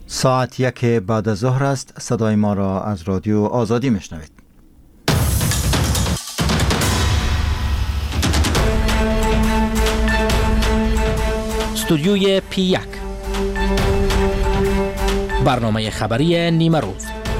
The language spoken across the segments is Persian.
ساعت 1 بعد از ظهر است. صدای ما را از رادیو آزادی میشنوید. استودیوی P1 برنامه خبری نیمه روز.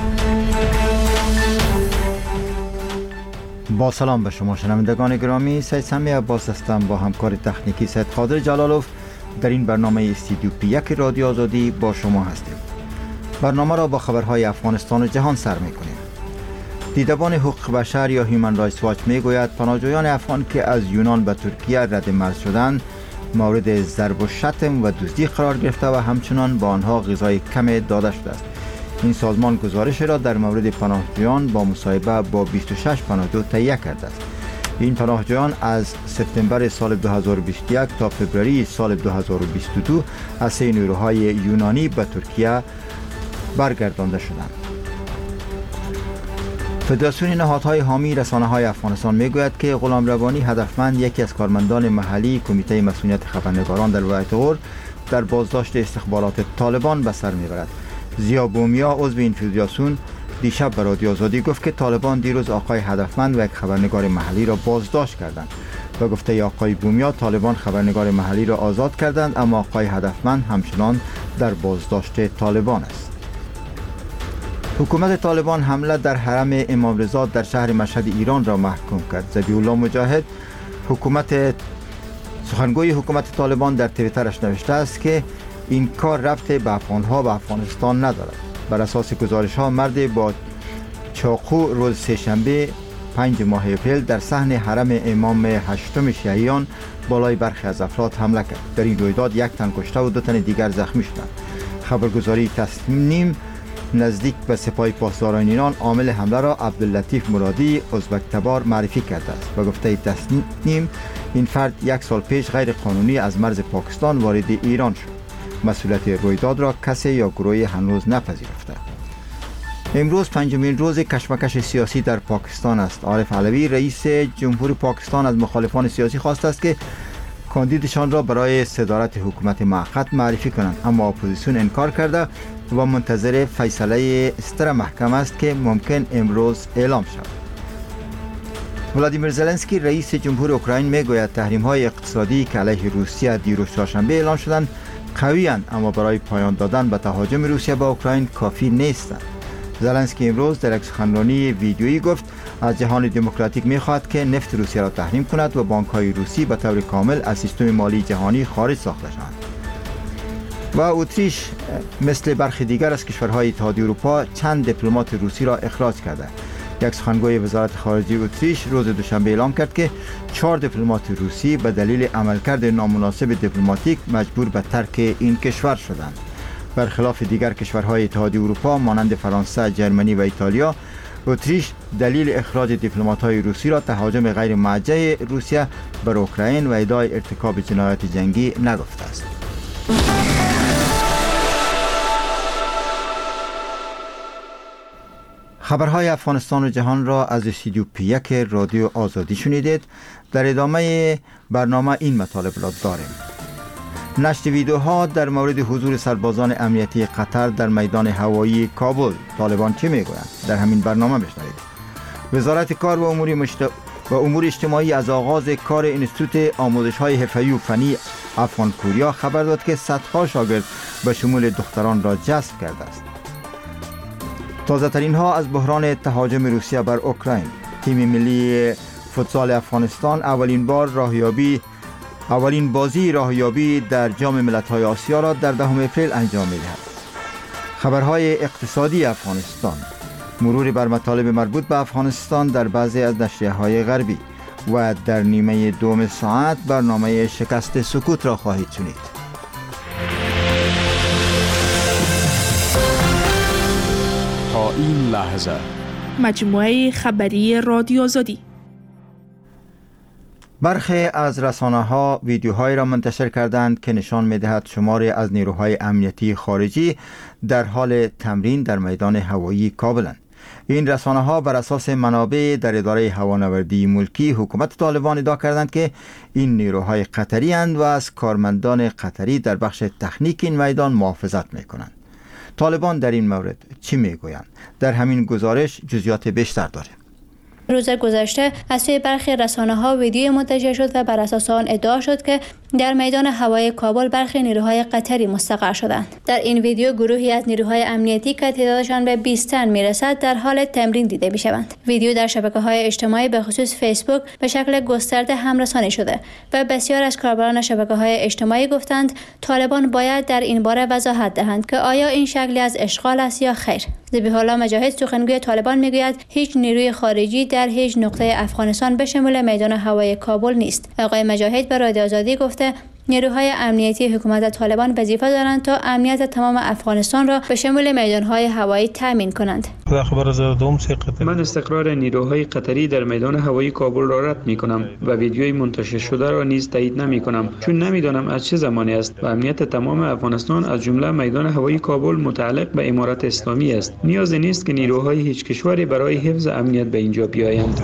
با سلام به شما شنوندگان گرامی، سید سمی عباس هستم با همکار تکنیکی سید قادر جلالوف. در این برنامه استودیو P1 رادیو آزادی با شما هستیم. برنامه را با خبرهای افغانستان و جهان سر می‌کنیم. دیدبان حقوق بشر یا هیومن رایتس واچ میگوید پناهجویان افغان که از یونان به ترکیه رد مرز شدند مورد ضرب و شتم و دزدی قرار گرفته و همچنان با آنها غذای کم داده شده است. این سازمان گزارش را در مورد پناهجویان با مصاحبه با 26 پناهجو تهیه کرده است. این پناهجویان از سپتامبر سال 2021 تا فوریه سال 2022 از سه نیروهای یونانی به ترکیه برگردانده شدند. فدراسیون نهادهای حامی رسانه‌های افغانستان میگوید که غلام ربانی هدفمند یکی از کارمندان محلی کمیته مسئولیت خبرنگاران در ولایت غور در بازداشت استخبارات طالبان به سر میبرد. ضیا بومیا عضو این فدراسیون دیشب به رادیو آزادی گفت که طالبان دیروز آقای هدفمند و یک خبرنگار محلی را بازداشت کردند. به گفته آقای بومیا طالبان خبرنگار محلی را آزاد کردند، اما آقای هدفمند همچنان در بازداشت طالبان است. حکومت طالبان حمله در حرم امام رضا در شهر مشهد ایران را محکوم کرد. ذبیح الله مجاهد سخنگوی حکومت طالبان در توییترش نوشته است که این کار ربطی به افغانها و افغانستان ندارد. بر اساس گزارش‌ها مرد با چاقو روز سه‌شنبه 5 ماه اپریل در صحن حرم امام هشتم شیعیان بالای برخی از افراد حمله کرد. در این رویداد یک تن کشته و 2 تن دیگر زخمی شدند. خبرگزاری تصنیم نزدیک به سپاه پاسداران ایران عامل حمله را عبداللطیف مرادی ازبک تبار معرفی کرده است. به گفته تصنیم این فرد 1 سال پیش غیر قانونی از مرز پاکستان وارد ایران شد. مسئولیت رویداد را کسی یا گروهی هنوز نپذیرفته. امروز 5مین روز کشمکش سیاسی در پاکستان است. عارف علوی رئیس جمهور پاکستان از مخالفان سیاسی خواسته است که کاندیدشان را برای صدارت حکومت موقت معرفی کنند، اما اپوزیسیون انکار کرده و منتظر فیصله ستر محکمه است که ممکن امروز اعلام شود. ولادیمیر زلنسکی رئیس جمهور اوکراین میگوید تحریم‌های اقتصادی که علیه روسیه دیروز چهارشنبه اعلام شدند قوی‌اند، اما برای پایان دادن به تهاجم روسیه به اوکراین کافی نیستند. زلنسکی امروز در یک سخنرانی ویدیویی گفت از جهان دموکراتیک می‌خواهد که نفت روسیه را تحریم کند و بانک‌های روسی به طور کامل از سیستم مالی جهانی خارج ساخته شوند. و اتریش مثل برخی دیگر از کشورهای اتحادیه اروپا چند دیپلمات روسی را اخراج کرده. یک سخنگوی وزارت خارجه اتریش روز دوشنبه اعلام کرد که 4 دیپلمات روسی به دلیل عملکرد نامناسب دیپلماتیک مجبور به ترک این کشور شدند. برخلاف دیگر کشورهای اتحادیه اروپا مانند فرانسه، جرمنی و ایتالیا، اتریش دلیل اخراج دیپلمات‌های روسی را تهاجم غیر موجه روسیه بر اوکراین و ادعای ارتکاب جنایات جنگی نگفته است. خبرهای افغانستان و جهان را از استودیو P1 رادیو آزادی شنیدید. در ادامه برنامه این مطالب را داریم. نشر ویدیوها در مورد حضور سربازان امنیتی قطر در میدان هوایی کابل. طالبان چه میگویند؟ در همین برنامه بشنوید. وزارت کار و امور اجتماعی از آغاز کار انستیتوت آموزش‌های حرفه‌ای و فنی افغان کوریا خبر داد که صدها شاگرد به شمول دختران را جذب کرده است. تازه ترین ها از بحران تهاجم روسیه بر اوکراین. تیم ملی فوتسال افغانستان اولین بازی راهیابی در جام ملت‌های آسیا را در 10 اپریل انجام می‌دهد. خبرهای اقتصادی افغانستان، مرور بر مطالب مربوط به افغانستان در بعضی از نشریه‌های غربی و در نیمه دوم ساعت برنامه شکست سکوت را خواهید شنید. تا این لحظه مجموعه خبری رادیو آزادی. برخی از رسانه‌ها ویدیوهایی را منتشر کردند که نشان می‌دهد شماری از نیروهای امنیتی خارجی در حال تمرین در میدان هوایی کابلند. این رسانه‌ها بر اساس منابع در اداره هوانوردی ملکی حکومت طالبان ادعا کردند که این نیروهای قطری اند و از کارمندان قطری در بخش تکنیک این میدان محافظت می‌کنند. طالبان در این مورد چی میگویند؟ در همین گزارش جزئیات بیشتر داره. روز گذشته از سوی برخی رسانه‌ها ویدیوی منتشر شد و بر اساس آن ادعا شد که در میدان هوایی کابل برخی نیروهای قطری مستقر شدند. در این ویدیو گروهی از نیروهای امنیتی که تعدادشان به 20 تن میرسد در حال تمرین دیده میشوند. ویدیو در شبکه‌های اجتماعی به خصوص فیسبوک به شکل گسترده همرسانی شده و بسیار از کاربران شبکه‌های اجتماعی گفتند طالبان باید در این باره وضاحت دهند که آیا این شکلی از اشغال است یا خیر. ذبیح الله مجاهد سخنگوی طالبان میگوید هیچ نیروی خارجی در هیچ نقطه افغانستان به شمول میدان هوایی کابل نیست. آقای مجاهد به رادیو آزادی گفته نیروهای امنیتی حکومت طالبان وظیفه دارند تا امنیت تمام افغانستان را به شمول میدانهای هوایی تامین کنند. من استقرار نیروهای قطری در میدان هوایی کابل را رد می‌کنم و ویدیوی منتشر شده را نیز تایید نمی‌کنم، چون نمی‌دانم از چه زمانی است و امنیت تمام افغانستان از جمله میدان هوایی کابل متعلق به امارت اسلامی است. نیازی نیست که نیروهای هیچ کشوری برای حفظ امنیت به اینجا بیایند.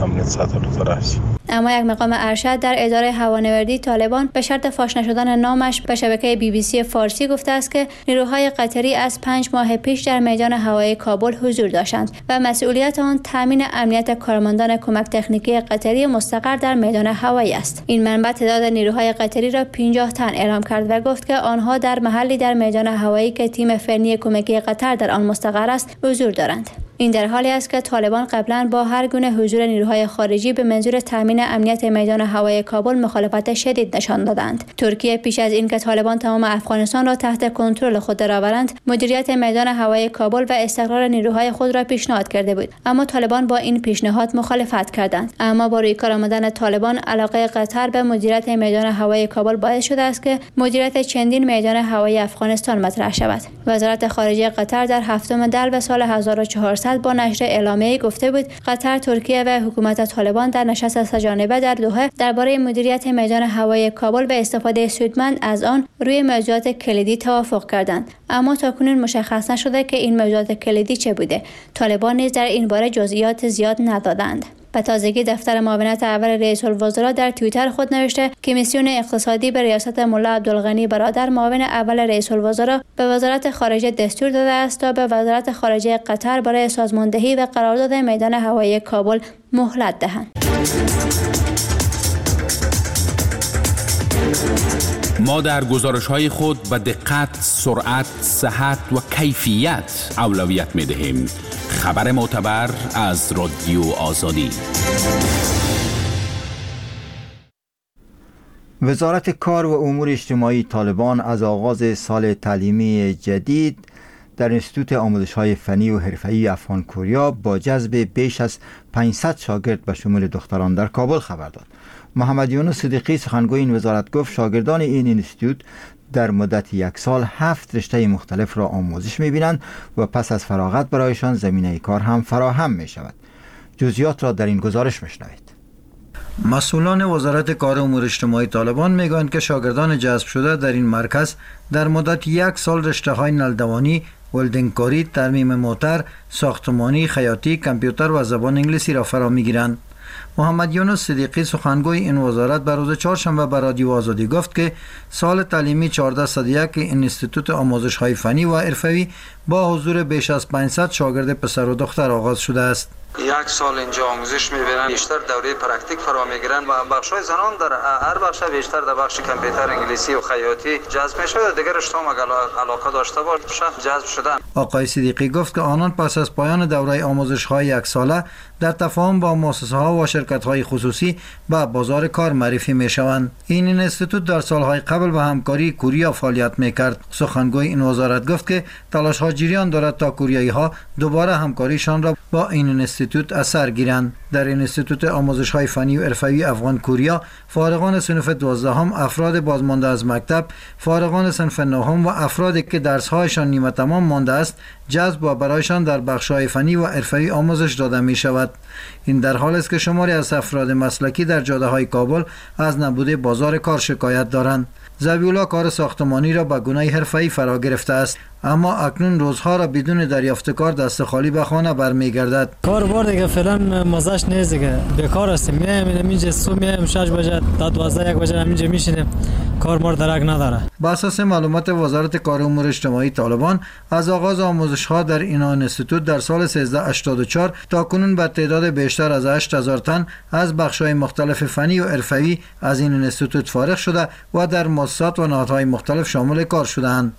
اما یک مقام ارشد در اداره هوانوردی طالبان به شرط فاش نشدن نامش به شبکه BBC فارسی گفته است که نیروهای قطری از 5 ماه پیش در میدان هوایی کابل حضور داشتند و مسئولیت آن تامین امنیت کارمندان کمک تکنیکی قطری مستقر در میدان هوایی است. این منبع تعداد نیروهای قطری را 50 تن اعلام کرد و گفت که آنها در محلی در میدان هوایی که تیم فنی کمکی قطر در آن مستقر است حضور دارند. این در حالی است که طالبان قبلا با هر گونه حضور نیروهای خارجی به منظور تامین امنیت میدان هوایی کابل مخالفت شدید نشان دادند. ترکیه پیش از اینکه طالبان تمام افغانستان را تحت کنترل خود درآورند، مدیریت میدان هوایی کابل و استقرار نیروهای خود را پیشنهاد کرده بود، اما طالبان با این پیشنهاد مخالفت کردند. اما با روی کار آمدن طالبان، علاقه قطر به مدیریت میدان هوایی کابل باعث شده است که مدیریت چندین میدان هوایی افغانستان مطرح شود. وزارت خارجه قطر در 7 دلو سال 1400 با نشر اعلامیه‌ای گفته بود قطر، ترکیه و حکومت طالبان در نشست سه‌جانبه در دوحه درباره مدیریت میدان هوایی کابل و استفاده سودمند از آن روی موضوعات کلیدی توافق کردند، اما تاکنون مشخص نشده که این موضوعات کلیدی چه بوده. طالبان نیز در این باره جزئیات زیاد ندادند. به تازگی دفتر معاونت اول رئیس الوزراء در توییتر خود نوشته که میسیون اقتصادی به ریاست ملا عبدالغنی برادر معاون اول رئیس الوزراء به وزارت خارجه دستور داده است تا به وزارت خارجه قطر برای سازماندهی و قرارداد میدان هوایی کابل مهلت دهند. ما در گزارش‌های خود به دقت، سرعت، صحت و کیفیت اولویت می‌دهیم. خبر معتبر از رادیو آزادی. وزارت کار و امور اجتماعی طالبان از آغاز سال تعلیمی جدید در انستیتوت آموزش‌های فنی و حرفه‌ای افغان کوریا با جذب بیش از 500 شاگرد به شمول دختران در کابل خبر داد. محمد یونس صدیقی سخنگوی این وزارت گفت شاگردان این انستیتوت در مدت 1 سال 7 رشته مختلف را آموزش می‌بینند و پس از فراغت برایشان زمینه کار هم فراهم می‌شود. جزئیات را در این گزارش می‌شنوید. مسئولان وزارت کار و امور اجتماعی طالبان میگویند که شاگردان جذب شده در این مرکز در مدت 1 سال رشته‌های نلدوانی، ولدینگکاری، ترمیم موتر، ساختمانی، خیاطی، کامپیوتر و زبان انگلیسی را فرا می‌گیرند. محمد یونس صدیقی سخنگوی این وزارت بر روز چهارشنبه به رادیو آزادی گفت که سال تعلیمی 1401 انستیتوت آموزش‌های فنی و حرفه‌ای با حضور بیش از 500 شاگرد پسر و دختر آغاز شده است. 1 سال اینجا آموزش می‌بینن، بیشتر دوره پرکتیک فرا می‌گیرن و بخش‌های زنان در هر بخش بیشتر در بخش کامپیوتر، انگلیسی و خیاطی جذب می‌شد. دیگر رشته هم علاقه داشته باشه جذب شدن. آقای صدیقی گفت که آنان پس از پایان دوره آموزش‌های 1 ساله در تفاهم با مؤسسه‌ها و شرکت‌های خصوصی به بازار کار معرفی می‌شوند. این اینستیتوت در سال‌های قبل به همکاری کوریا فعالیت می‌کرد. سخنگوی این وزارت گفت که تلاش‌ها جریان دارد تا کوریایی‌ها دوباره همکاریشان را با این اینستیتوت اثر گیرند. در اینستیتوت آموزش‌های فنی و حرفه‌ای افغان کوریا فارغان صنف 12 افراد بازمانده از مکتب، فارغان صنف 9 و افرادی که درس‌هایشان نیمه تمام مانده است جذب و برایشان در بخش‌های فنی و حرفه‌ای آموزش داده می‌شود. این در حالی است که شماری از افراد مسلکی در جاده‌های کابل از نبود بازار کار شکایت دارند. ذبیح الله کار ساختمانی را به گونه حرفه‌ای فرا گرفته است، اما اکنون روزها را بدون دریافت کار دست خالی به خانه برمیگردد. کار بار دیگه فعلا مزهش نیست دیگه، بیکار هستیم. میایم اینجا صبح میایم 6 بجه تا 12 1 بجه همینجا میشینیم، کار مار درک نداره. با اساس معلومات وزارت کار و امور اجتماعی طالبان، از آغاز آموزش‌ها در این اینستیتوت در سال 1384 تا کنون به تعداد بیشتر از 8000 تن از بخش‌های مختلف فنی و حرفه‌ای از این اینستیتوت فارغ شده و در مؤسسات و نهادهای مختلف شامل کار شده‌اند.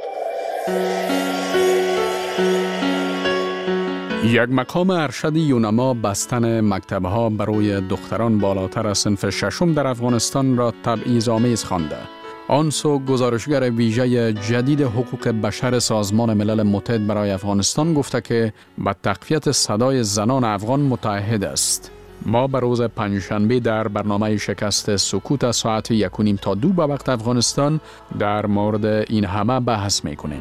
یک مقام ارشد یونما بستن مکتب‌ها برای دختران بالاتر از صنف ششم در افغانستان را تبعیض‌آمیز خوانده. آنسو گزارشگر ویژه جدید حقوق بشر سازمان ملل متحد برای افغانستان گفته که به تقویت صدای زنان افغان متعهد است. ما به روز پنجشنبه در برنامه شکست سکوت ساعت 1:30 تا 2 به وقت افغانستان در مورد این همه بحث می‌کنیم.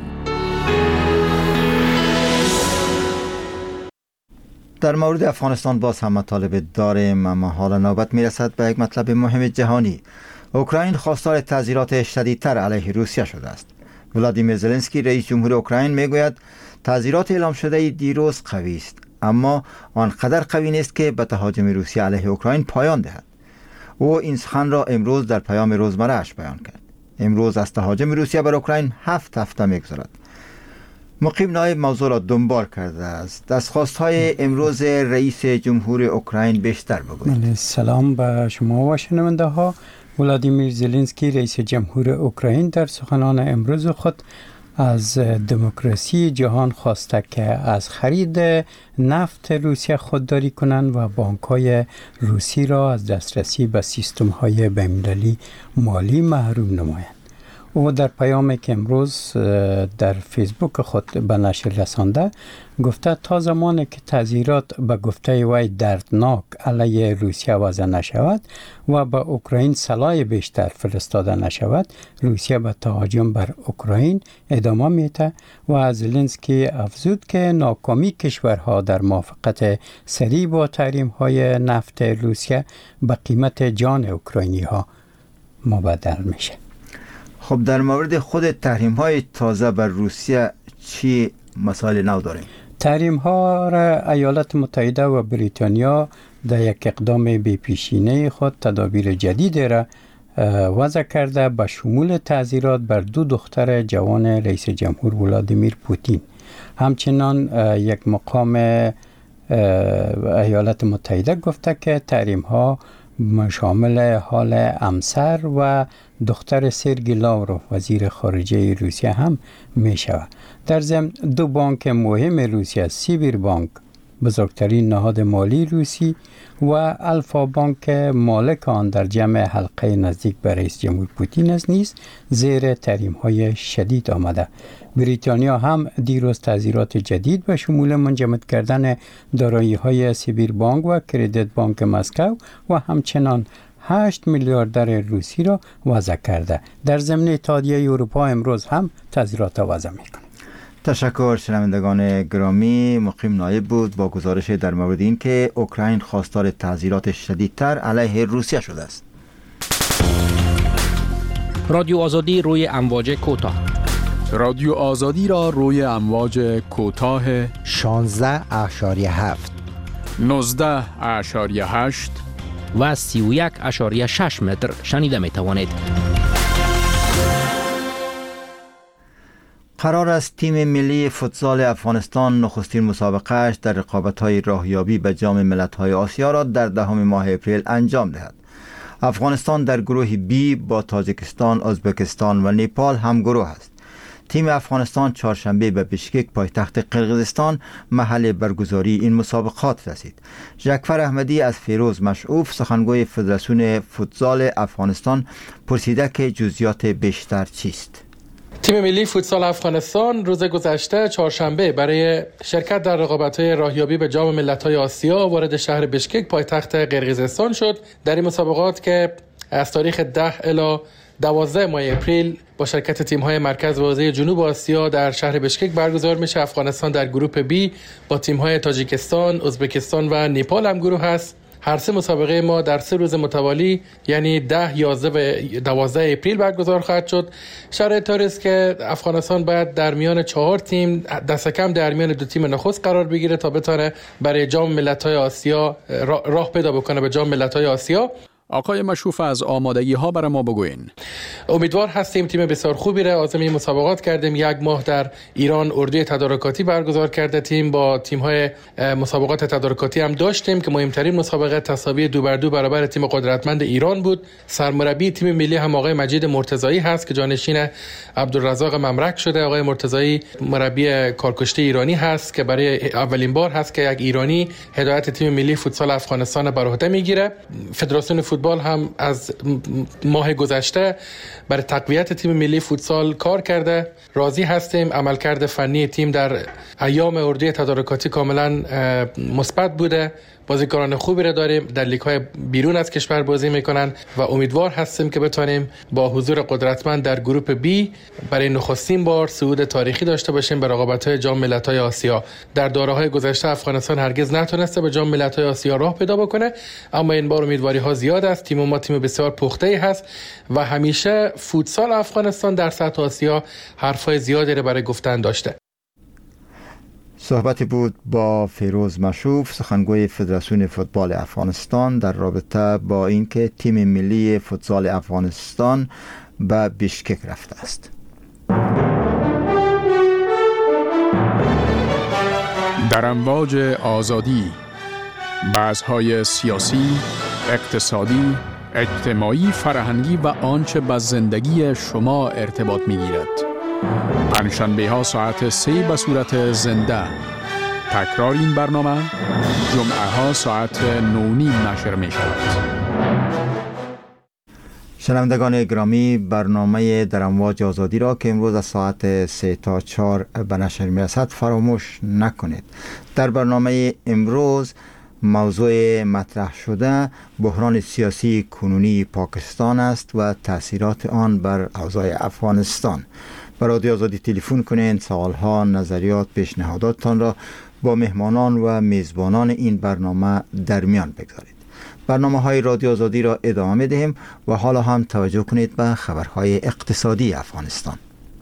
در مورد افغانستان باز هم مطالب داریم، اما حالا نوبت میرسد به یک مطلب مهم جهانی. اوکراین خواستار تعزیرات شدیدتر علیه روسیه شده است. ولادیمیر زلنسکی رئیس جمهور اوکراین میگوید تعزیرات اعلام شده دیروز قوی است، اما آنقدر قوی نیست که به تهاجم روسیه علیه اوکراین پایان دهد. او این سخن را امروز در پیام روزمره اش بیان کرد. امروز از تهاجم روسیه بر اوکراین 7 هفته میگذرد. مقیم نایب موضوع را دنبال کرده است. از خواستهای امروز رئیس جمهور اوکراین بیشتر بگویید. سلام به شما و شنونده ها. ولادیمیر زلنسکی رئیس جمهور اوکراین در سخنان امروز خود از دموکراسی جهان خواسته که از خرید نفت روسیه خودداری کنند و بانک‌های روسی را از دسترسی به سیستم‌های بین‌المللی مالی محروم نمایند. او در پیامی که امروز در فیسبوک خود به نشر رسانده گفته تا زمانی که تعزیرات به گفته وی دردناک علیه روسیه وضع نشود و به اوکراین سلاح بیشتر فرستاده نشود، روسیه به تهاجم بر اوکراین ادامه میده و زلنسکی افزود که ناکامی کشورها در موافقت سریع با تحریم‌های نفت روسیه به قیمت جان اوکراینی ها مبدل میشه. خب در مورد خود تحریم های تازه بر روسیه چی مسائل نو داریم؟ تحریم ها را ایالات متحده و بریتانیا در یک اقدام بی‌پیشینه خود تدابیر جدید را وضع کرده به شمول تعزیرات بر 2 دختر جوان رئیس جمهور ولادیمیر پوتین. همچنان یک مقام ایالات متحده گفته که تحریم ها شامل حال امسر و دختر سرگی لاوروف وزیر خارجه روسیه هم می شود. در ضمن 2 بانک مهم روسیه، سیبیر بانک بزرگترین نهاد مالی روسی و الفا بانک مالک آن در جمع حلقه نزدیک به رئیس جمهور پوتین است نیز زیر تحریم های شدید آمده. بریتانیا هم دیروز تعزیرات جدید به شمول منجمد کردن دارایی های سیبیر بانک و کردیت بانک مسکو و همچنان 8 میلیاردر روسی را وضع کرده. در ضمن اتحادیه اروپا امروز هم تعزیرات وضع میکنه. تشکر شنوندگان گرامی. مقیم نایب بود با گزارش در مورد این که اوکراین خواستار تعزیرات شدیدتر علیه روسیه شده است. رادیو آزادی روی امواج کوتاه. رادیو آزادی را روی امواج کوتاه 16.7 19.8 و 31.6 متر شنیده می توانید. قرار است تیم ملی فوتسال افغانستان نخستین مسابقه‌اش در رقابت‌های راهیابی به جام ملت‌های آسیا را در 10 ماه اپریل انجام دهد. افغانستان در گروه بی با تاجیکستان، ازبکستان و نیپال همگروه است. تیم افغانستان چهارشنبه به بشکک پایتخت قرقیزستان محل برگزاری این مسابقات رسید. جعفر احمدی از فیروز مشعوف سخنگوی فدراسیون فوتسال افغانستان پرسیده که جزئیات بیشتر چیست. تیم ملی فوتسال افغانستان روز گذشته چهارشنبه برای شرکت در رقابت‌های راهیابی به جام ملت‌های آسیا وارد شهر بشکک پایتخت قرقیزستان شد. در این مسابقات که از تاریخ 10 الی 12 ماه اپریل با شرکت تیم‌های مرکز و حوزه جنوب آسیا در شهر بشکک برگزار میشه. افغانستان در گروه بی با تیم‌های تاجیکستان، ازبکستان و نیپال هم گروه است. هر 3 مسابقه ما در 3 روز متوالی یعنی 10، 11 و 12 اپریل برگزار خواهد شد. شرایط طوری است که افغانستان باید در میان 4 تیم دست کم در میان 2 تیم نخست قرار بگیره تا بتونه برای جام ملت‌های آسیا راه پیدا بکنه به جام ملت‌های آسیا. آقای مشوف، از آمادگی ها برای ما بگوین. امیدوار هستیم. تیم بسیار خوبی را عازم مسابقات کردیم. 1 ماه در ایران اردوی تدارکاتی برگزار کرده. تیم با تیم های مسابقات تدارکاتی هم داشتیم که مهمترین مسابقه تساوی 2 بر 2 برابر تیم قدرتمند ایران بود. سرمربی تیم ملی هم آقای مجید مرتضایی هست که جانشین عبدالرزاق ممرک شده. آقای مرتضایی مربی کارکشته ایرانی هست که برای اولین بار هست که یک ایرانی هدایت تیم ملی فوتسال افغانستان بر عهده میگیره. فدراسیون فوتبال هم از ماه گذشته برای تقویت تیم ملی فوتسال کار کرده. راضی هستیم. عملکرد فنی تیم در ایام اردوی تدارکاتی کاملا مثبت بوده. بازیکنان خوبی را داریم، در لیگ‌های بیرون از کشور بازی میکنن و امیدوار هستیم که بتونیم با حضور قدرتمند در گروپ بی برای نخستین بار صعود تاریخی داشته باشیم به رقابت‌های جام ملت‌های آسیا. در دوره‌های گذشته افغانستان هرگز نتونسته به جام ملت‌های آسیا راه پیدا بکنه، اما این بار امیدواری‌ها زیاد است. تیم ما تیم بسیار پخته‌ای هست و همیشه فوتسال افغانستان در سطح آسیا حرفای زیادی را برای گفتن داشته. صحبتی بود با فیروز مشوف، سخنگوی فدراسیون فوتبال افغانستان در رابطه با اینکه تیم ملی فوتسال افغانستان به بیشکک رفته است. در امواج آزادی، بحث‌های سیاسی، اقتصادی، اجتماعی، فرهنگی و آنچه به زندگی شما ارتباط می‌گیرد. پنجشنبه ها ساعت 3 به صورت زنده. تکرار این برنامه جمعه ها ساعت 9:30 نشر می شود. شنوندگان گرامی، برنامه در امواج آزادی را که امروز از ساعت 3 تا 4 به نشر می رسد فراموش نکنید. در برنامه امروز موضوع مطرح شده بحران سیاسی کنونی پاکستان است و تأثیرات آن بر اوضاع افغانستان. به رادیو آزادی تلفن کنید، سوالها، نظریات، پیشنهاداتتان را با مهمانان و میزبانان این برنامه در میان بگذارید. برنامه های رادیو آزادی را ادامه می دهیم و حالا هم توجه کنید به خبرهای اقتصادی افغانستان.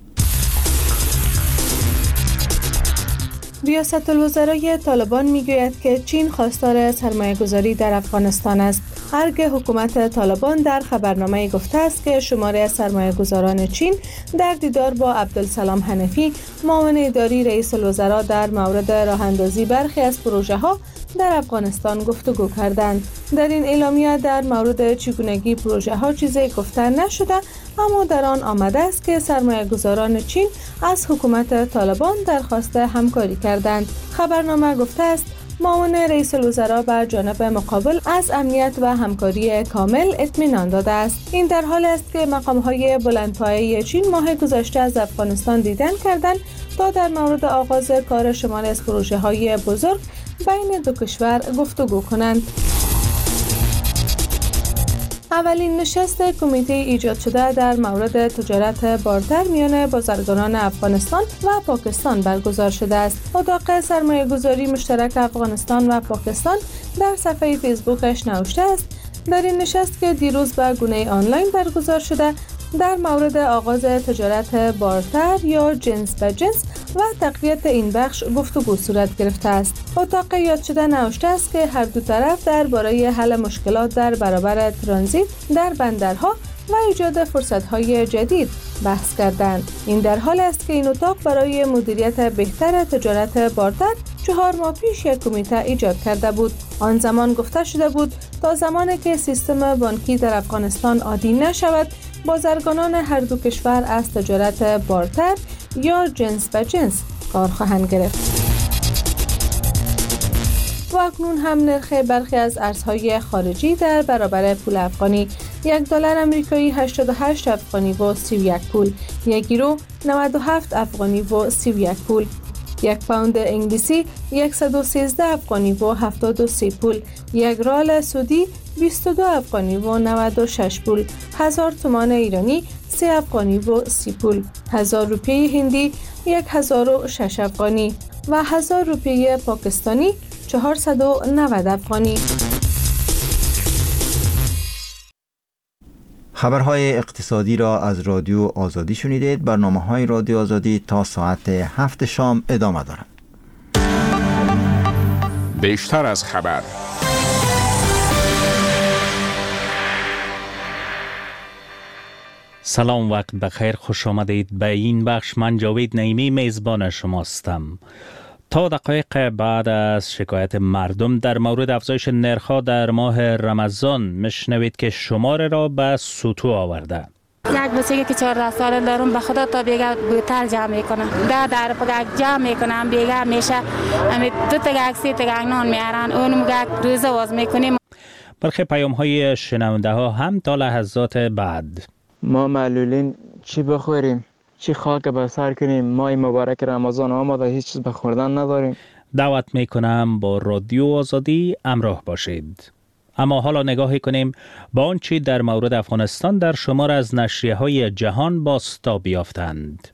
ریاست الوزرای طالبان میگوید که چین خواستار سرمایه گذاری در افغانستان است. ارگ حکومت طالبان در خبرنامه گفته است که شماری از سرمایه گذاران چین در دیدار با عبدالسلام حنفی، معاون اداری رئیس الوزراء در مورد راه اندازی برخی از پروژه ها در افغانستان گفتگو کردند. در این اعلامیه در مورد چگونگی پروژه ها چیزی گفته نشده، اما در آن آمده است که سرمایه گذاران چین از حکومت طالبان درخواست همکاری کردند. خبرنامه گفته است معاون رئیس الوزراء بر جانب مقابل از امنیت و همکاری کامل اطمینان داده است. این در حال است که مقام‌های بلندپایه چین ماه گذشته از افغانستان دیدن کردند تا در مورد آغاز کار شماری از پروژه‌های بزرگ بین دو کشور گفتگو کنند. اولین نشست کمیته ایجاد شده در مورد تجارت بارتر میان بازرگانان افغانستان و پاکستان برگزار شده است. اتاق سرمایه گذاری مشترک افغانستان و پاکستان در صفحه فیسبوکش نوشته است در این نشست که دیروز به گونه آنلاین برگزار شده در مورد آغاز تجارت بارتر یا جنس به جنس و تقویت این بخش گفتگو صورت گرفته است. اتاق یاد شده نوشته است که هر دو طرف درباره حل مشکلات در برابر ترانزیت در بندرها و ایجاد فرصت‌های جدید بحث کردند. این در حال است که این اتاق برای مدیریت بهتر تجارت بارتر 4 ماه پیش یک کمیته ایجاد کرده بود. آن زمان گفته شده بود تا زمانی که سیستم بانکی در افغانستان عادی نشود، بازرگانان هر دو کشور از تجارت بارتر یا جنس به جنس کار خواهند گرفت. و اکنون هم نرخ برخی از ارزهای خارجی در برابر پول افغانی: $1 آمریکایی 88 افغانی و 31 پول، 1 یورو 97 افغانی و 31 پول، 1 پوند انگلیسی 113 افغانی و 73 پول، 1 ریال سعودی 22 افغانی و 96 پول، 1000 تومان ایرانی 3 افغانی و 30 پول، 1000 روپیه هندی 1006 افغانی و 1000 روپیه پاکستانی 490 افغانی. خبرهای اقتصادی را از رادیو آزادی شنیدید. برنامه‌های رادیو آزادی تا ساعت 7 شام ادامه دارند. بیشتر از خبر. سلام، وقت بخیر، خوش آمدید به این بخش. من جاوید نعیمی میزبان شماستم. تا دقایق بعد از شکایت مردم در مورد افزایش نرخ‌ها در ماه رمضان میشنوید که شماره را به سطوح آورده. یک بچگی که 14 ساله دارم، به خدا تا بیگه بوتل جمع میکنم، در پگک جمع میکنم، بیگه میشه دو تگک سه تگک نان میارن، اون مگه روزه واز میکنیم. برخی پیام های شنونده ها هم تا لحظات بعد. ما معلولین چی بخوریم؟ چی خاک به سر کنیم؟ ماه مبارک رمضان آمده، هیچ چیز به خوردن نداریم. دعوت میکنم با رادیو آزادی همراه باشید. اما حالا نگاهی کنیم با آنچه در مورد افغانستان در شمار از نشریه‌های جهان بازتاب یافتند.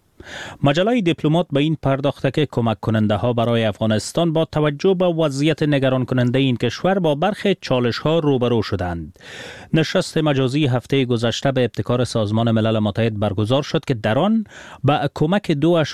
مجله دیپلمات به این پرداخته که کمک کننده ها برای افغانستان با توجه به وضعیت نگران کننده این کشور با برخی چالش ها روبرو شدند. نشست مجازی هفته گذشته به ابتکار سازمان ملل متحد برگزار شد که در آن با کمک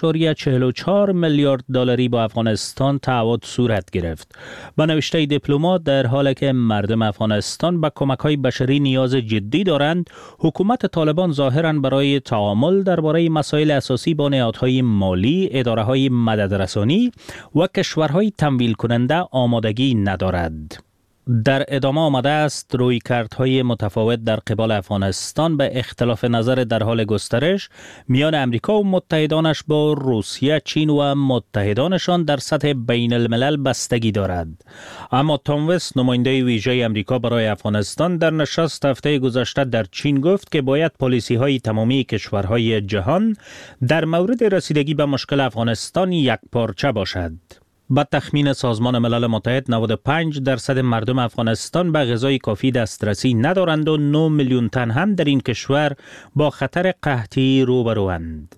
2.44 میلیارد دلاری با افغانستان تعهد صورت گرفت. به نوشته دیپلمات، در حالی که مردم افغانستان به کمک های بشری نیاز جدی دارند، حکومت طالبان ظاهراً برای تعامل درباره مسائل اساسی با نهادهای مالی، اداره‌های مددرسانی و کشورهای تمویل کننده آمادگی ندارد. در ادامه آمده است رویکردهای متفاوت در قبال افغانستان به اختلاف نظر در حال گسترش میان امریکا و متحدانش با روسیه، چین و متحدانشان در سطح بین الملل بستگی دارد. اما تام وست، نماینده ویژه امریکا برای افغانستان، در نشست هفته گذشته در چین گفت که باید پالیسی های تمامی کشورهای جهان در مورد رسیدگی به مشکل افغانستان یک پارچه باشد. با تخمین سازمان ملل متحد 95% مردم افغانستان به غذای کافی دسترسی ندارند و 9 میلیون تن هم در این کشور با خطر قحطی روبروند.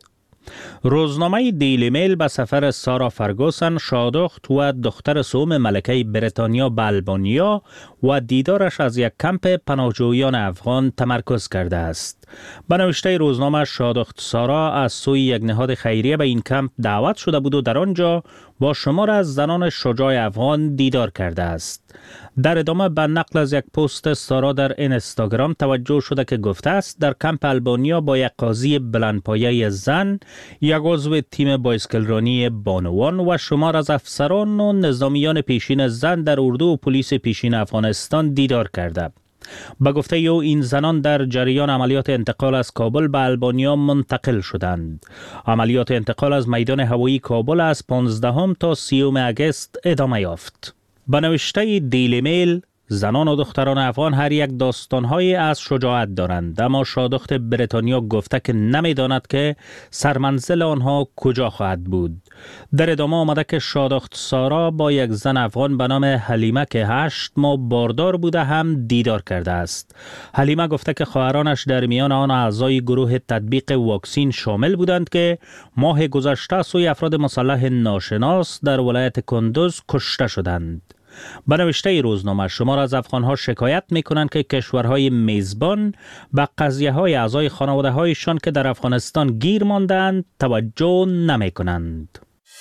روزنامه دیلی میل به سفر سارا فرگوسن، شادخت و دختر سوم ملکه بریتانیا به البانیا و دیدارش از یک کمپ پناهجویان افغان تمرکز کرده است. به نوشته روزنامه، شادخت سارا از سوی یک نهاد خیریه به این کمپ دعوت شده بود و در آنجا با شمار از زنان شجاع افغان دیدار کرده است. در ادامه به نقل از یک پست سارا در اینستاگرام توجه شده که گفته است در کمپ البانیا با یک قاضی بلندپایه زن، یک عضو تیم بایسکلرانی بانوان و شمار از افسران و نظامیان پیشین زن در اردو و پلیس پیشین افغانستان دیدار کرده. به گفته او، این زنان در جریان عملیات انتقال از کابل به البانیا منتقل شدند. عملیات انتقال از میدان هوایی کابل از 15 تا 30 اگست ادامه یافت. به نوشته دیلی میل، زنان و دختران افغان هر یک داستان‌های از شجاعت دارند، اما شادخت بریتانیا گفته که نمی‌داند که سرمنزل آنها کجا خواهد بود. در ادامه آمده که شادخت سارا با یک زن افغان به نام حلیمه که 8 ماه باردار بوده هم دیدار کرده است. حلیمه گفته که خواهرانش در میان آن اعضای گروه تطبیق واکسین شامل بودند که ماه گذشته سوی افراد مسلح ناشناس در ولایت کندوز کشته شدند. به نوشته روزنامه، شمار از افغانها شکایت می‌کنند که کشورهای میزبان به قضیه‌های اعضای خانواده‌هایشان که در افغانستان گیر ماندند توجه نمی‌کنند.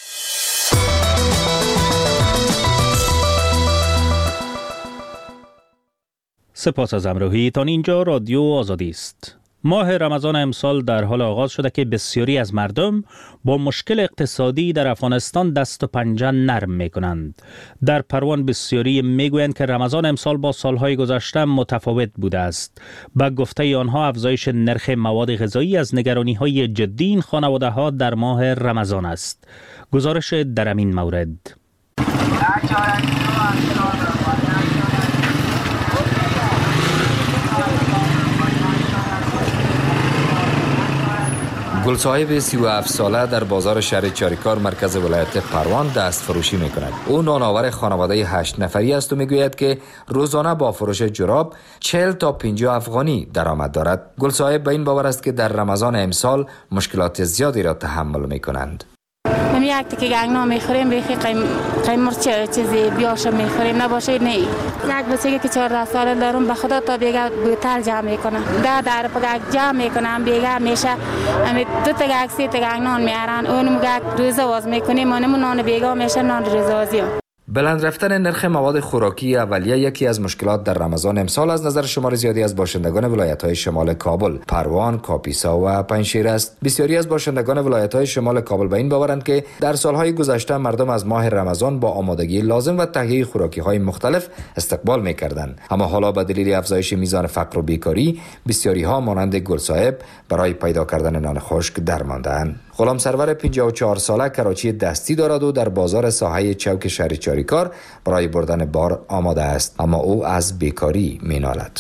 سپاس از همراهیتان. اینجا رادیو آزادی است. ماه رمضان امسال در حال آغاز شده که بسیاری از مردم با مشکل اقتصادی در افغانستان دست و پنجه نرم می کنند. در پروان بسیاری می گویند که رمضان امسال با سالهای گذشته متفاوت بوده است. با گفته آنها، افزایش نرخ مواد غذایی از نگرانی های جدی این خانواده ها در ماه رمضان است. گزارش در این مورد. گلصاحب 37 ساله در بازار شهر چاریکار مرکز ولایت پروان دست فروشی می کند. او نانآور خانواده 8 نفری است و می گوید که روزانه با فروش جراب 40 تا 50 افغانی درآمد دارد. گلصاحب به این باور است که در رمضان امسال مشکلات زیادی را تحمل می کنند. یک تکی گنگنا میخوریم، بیخی قیمرچ چیزی بیاش میخوریم، نباشه نه. یک بچگی که 14 ساله دارم، به خدا تا بیگه بوتل جمع میکنم، در پگک جمع میکنم، بیگه میشه دو تگک سه تگک نان میارن، اون مگه روزه واز میکنیم، منمون نان بیگه میشه نان روزه وازی. بلند رفتن نرخ مواد خوراکی اولیه یکی از مشکلات در رمضان امسال از نظر شمار زیادی از باشندگان ولایت‌های شمال کابل، پروان، کاپیسا و پنجشیر است. بسیاری از باشندگان ولایت‌های شمال کابل به این باورند که در سال‌های گذشته مردم از ماه رمضان با آمادگی لازم و تهیه خوراکی‌های مختلف استقبال می‌کردند، اما حالا به دلیل افزایش میزان فقر و بیکاری بسیاری‌ها مانند گلصاحب برای پیدا کردن نان خشک درمانده‌اند. غلام سرور 54 ساله کراچی دستی دارد و در بازار ساحه چوک شهر چاریکار برای بردن بار آماده است، اما او از بیکاری مینالد.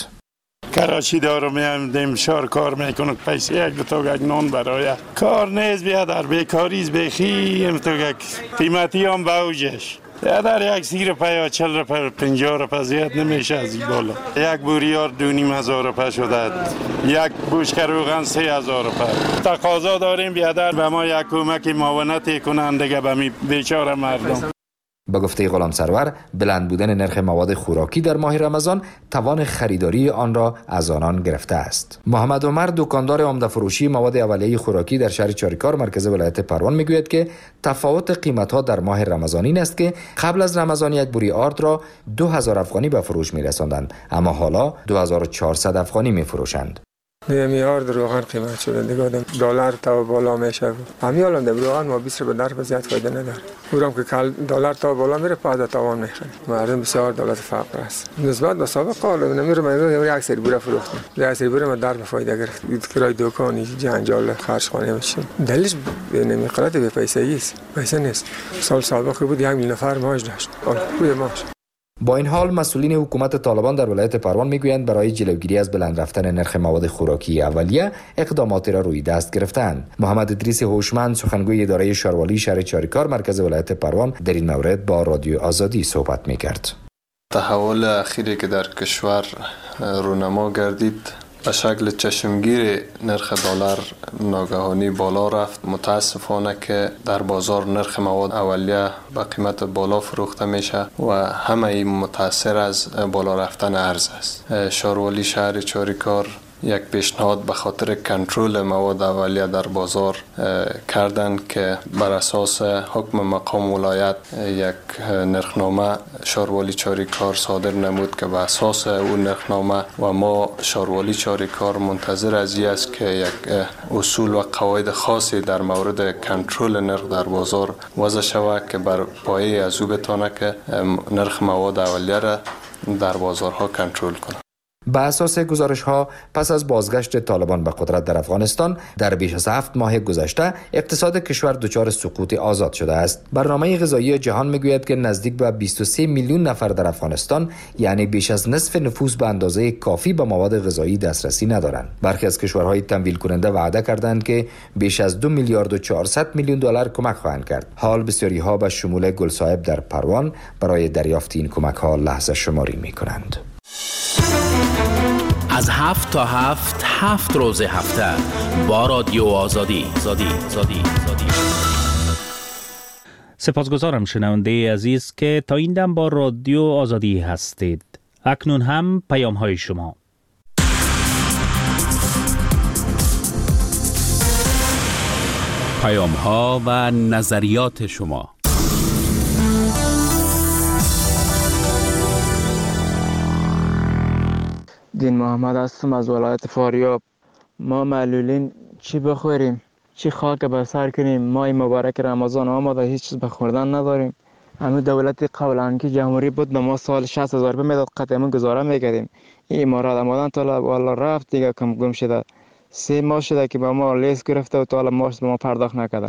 کراچی دارم میام شهر کار میکنم، پیسه یک دو تا نان برای کار نیست، بیا در بیکاری بخی تو قیمتی هم باوجش در یک 30 روپیه 40 روپیه 50 روپیه زیاد نمیشه از این بالا. یک بوریار 2,500 روپیه شده، یک بوشک روغن 3,000 روپیه. تقاضا داریم بیادر به ما یک کمک معاونت کنند دیگه به می بیچاره مردم. به گفته غلام سرور، بلند بودن نرخ مواد خوراکی در ماه رمضان توان خریداری آن را از آنان گرفته است. محمد عمر دکاندار عمده فروشی مواد اولیه خوراکی در شهر چاریکار مرکز ولایت پروان میگوید که تفاوت قیمت‌ها در ماه رمضان این است که قبل از رمضان یک بوری آرد را 2000 افغانی به فروش می‌رساندند، اما حالا 2400 افغانی می‌فروشند. میار روغن قیمت شده دیگه دلار تا بالا میشه. همین الان در روغن ما 20 به در زیاد فایده نداره. اونم که دلار تا بالا میره پاده تاوان میخره. مردم بسیار دولت فقر است. نسبت به سابق حال نمیره من یک سری بوره فروختم. یک سری بوره من در به فایده گرفت. کرای دکانی جنجال خرج خانه میشه. دلیلش نمیخره به پیسه است. پیسه نیست. سال سابق بود 1 میلیون نفر معاش داشت. خوبه معاش. با این حال مسئولین حکومت طالبان در ولایت پروان میگویند برای جلوگیری از بلند رفتن نرخ مواد خوراکی اولیه اقداماتی را روی دست گرفتند. محمد ادریس هوشمند سخنگوی اداره شاروالی شهر چاریکار مرکز ولایت پروان در این مورد با رادیو آزادی صحبت میکرد. تحول اخیری که در کشور رونما گردید به شکل چشمگیر نرخ دلار ناگهانی بالا رفت. متاسفانه که در بازار نرخ مواد اولیه به قیمت بالا فروخته میشه و همه این متاثر از بالا رفتن ارز است. شاروالی شهر چاریکار یک پیشنهاد به خاطر کنترل مواد اولیه در بازار کردند که بر اساس حکم مقام ولایت یک نرخنامه شاروالی چاریکار صادر نمود که به اساس اون نرخنامه و ما شاروالی چاریکار منتظر از این است که یک اصول و قواعد خاصی در مورد کنترل نرخ در بازار وضع شود که بر پایه از او بتونه که نرخ مواد اولیه را در بازارها کنترل کنه. به اساس گزارش‌ها پس از بازگشت طالبان به قدرت در افغانستان در بیش از 7 ماه گذشته اقتصاد کشور دچار سقوط آزاد شده است. برنامه غذایی جهان میگوید که نزدیک به 23 میلیون نفر در افغانستان یعنی بیش از نصف نفوس به اندازه کافی به مواد غذایی دسترسی ندارند. برخی از کشورهای تمویل کننده وعده کردند که بیش از 2 میلیارد و 400 میلیون دلار کمک خواهند کرد. حال بسیاری‌ها به شمول گلصاحب در پروان برای دریافت این کمک‌ها لحظه شماری می‌کنند. از 7 تا 7 روز هفته با رادیو آزادی. سپاسگزارم شنونده عزیز که تا این دم با رادیو آزادی هستید. اکنون هم پیام های شما. پیام ها و نظریات شما. دین محمد هستم از ولایت فاریاب. ما معلولین چی بخوریم؟ چی خاک به سر کنیم؟ ماه مبارک رمضان آمده، هیچ چیز به خوردن نداریم. همین دولت قبلا که جمهوری بود به ما سال 60,000 روپیه میداد، قطعا گزاره میکردیم. این امارات آمدن تا والا رفت دیگه کم گم شده. 3 ماه شده که به ما لیست گرفته و تا حالا ماش به ما پرداخت نکرده.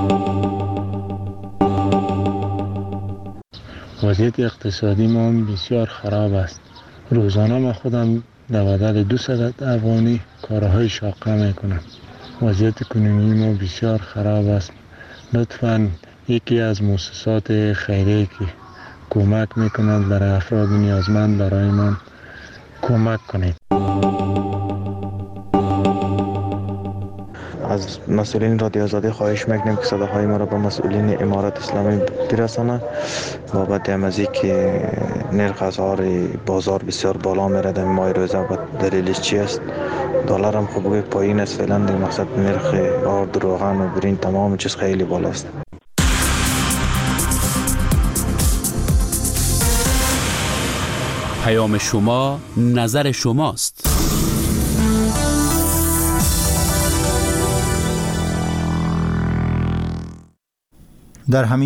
وضعیت اقتصادی ما بسیار خراب است. روزانه ما خودم در بدل 200 افغانی کارهای شاقه میکنم. وضعیت کنونی ما بسیار خراب است. لطفاً یکی از مؤسسات خیریه که کمک میکنند برای افراد نیازمند برای من کمک کنید. از مسئولین رادیو آزادی خواهش میکنیم که صداهای ما را به مسئولین امارت اسلامی برسانند بابت امازی که نرخ اسعار بازار بسیار بالا میره در ماه روزه و دلیلش چی است؟ دلار هم خوب پایین است فعلا، در مقصد نرخ آرد، روغن و برین تمام چیز خیلی بالاست. پیام شما نظر شماست. در همین